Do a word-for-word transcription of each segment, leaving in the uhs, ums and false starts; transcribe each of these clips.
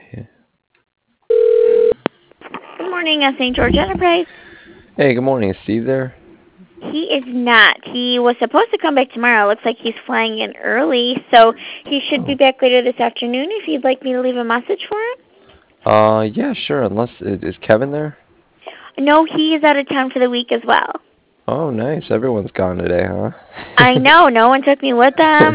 Yeah. Good morning, uh, Saint George Enterprise. Hey, good morning. Is Steve there? He is not. He was supposed to come back tomorrow. Looks like he's flying in early, so he should be Oh. back later this afternoon if you'd like me to leave a message for him. Uh, yeah, sure. Unless, is, is Kevin there? No, he is out of town for the week as well. Oh, nice. Everyone's gone today, huh? I know. No one took me with them.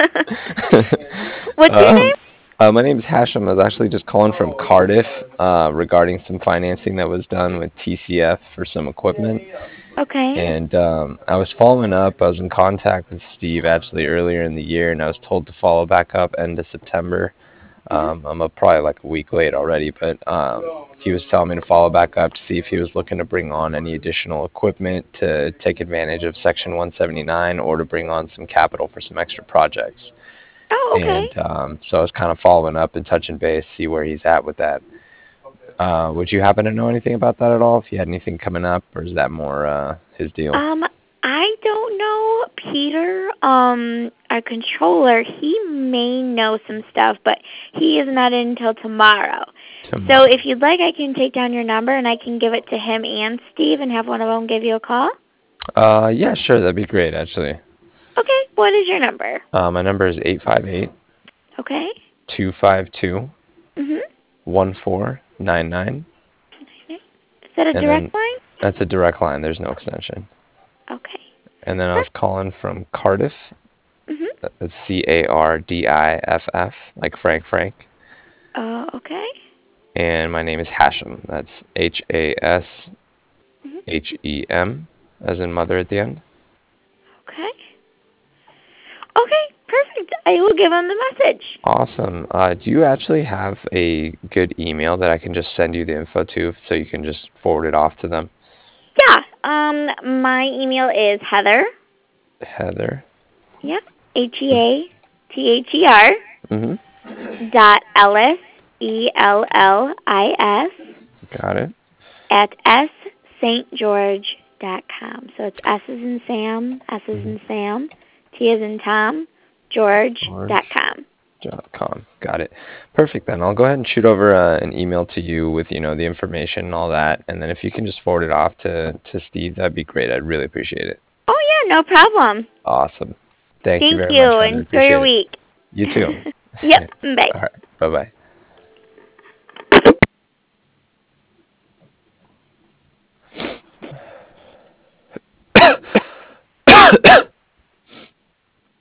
What's your um, name? uh, my name is Hashem. I was actually just calling from Cardiff uh, regarding some financing that was done with T C F for some equipment. Okay. And um, I was following up. I was in contact with Steve actually earlier in the year, and I was told to follow back up end of September. Mhm. Um, I'm a, probably like a week late already, but um, he was telling me to follow back up to see if he was looking to bring on any additional equipment to take advantage of Section one seventy-nine or to bring on some capital for some extra projects. Oh, okay. And um, so I was kind of following up and touching base, see where he's at with that. Uh, would you happen to know anything about that at all? If you had anything coming up, or is that more uh, his deal? Um, I don't know. Peter, um, our controller, he may know some stuff, but he is not in until tomorrow. So Tomorrow. if you'd like, I can take down your number and I can give it to him and Steve and have one of them give you a call. Uh, yeah, sure. That'd be great, actually. Okay, what is your number? Uh, my number is eight five eight, Okay. two five two, Mhm. one four nine nine. Is that a And then direct line? that's a direct line. There's no extension. Okay. And then I was Perfect. calling from Cardiff. Mhm. That's C A R D I F F, like Frank Frank. Uh, okay. And my name is Hashem. That's H A S Mhm. H E M, as in mother at the end. Okay. Okay, perfect. I will give him the message. Awesome. Uh, do you actually have a good email that I can just send you the info to so you can just forward it off to them? Yeah. Um, my email is Heather. Heather. Yep. H E A T H E R Mm-hmm. dot Ellis E L L I S Got it. at s st george dot com. So it's S as in Sam, S as Mm-hmm. in Sam, T as in Tom, George dot George. com. Dot com. Got it. Perfect. Then I'll go ahead and shoot over uh, an email to you with you know the information and all that, and then if you can just forward it off to to Steve, that'd be great. I'd really appreciate it. Oh yeah, no problem. Awesome. Thank you Thank very much, you. Heather. Enjoy your Appreciate it. week. You too. Yep. Bye. All right. Bye bye.